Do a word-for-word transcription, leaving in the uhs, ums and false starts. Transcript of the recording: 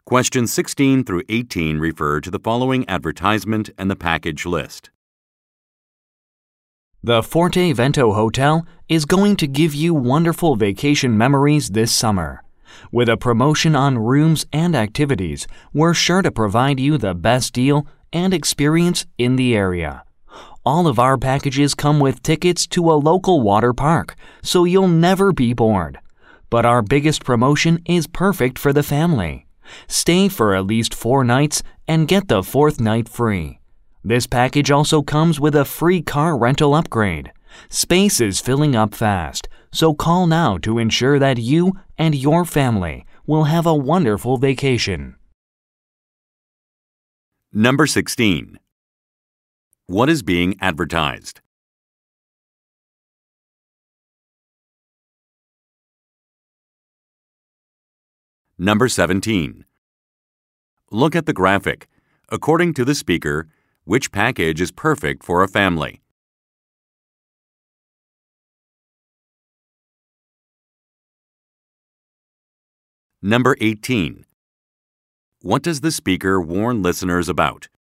Questions sixteen through eighteen refer to the following advertisement and the package list. The Forte Vento Hotel is going to give you wonderful vacation memories this summer. With a promotion on rooms and activities, we're sure to provide you the best deal and experience in the area. All of our packages come with tickets to a local water park, so you'll never be bored. But our biggest promotion is perfect for the family. Stay for at least four nights and get the fourth night free. This package also comes with a free car rental upgrade. Space is filling up fast, so call now to ensure that you and your family will have a wonderful vacation. Number sixteen. What is being advertised? Number seventeen. Look at the graphic. According to the speaker, which package is perfect for a family? Number eighteen. What does the speaker warn listeners about?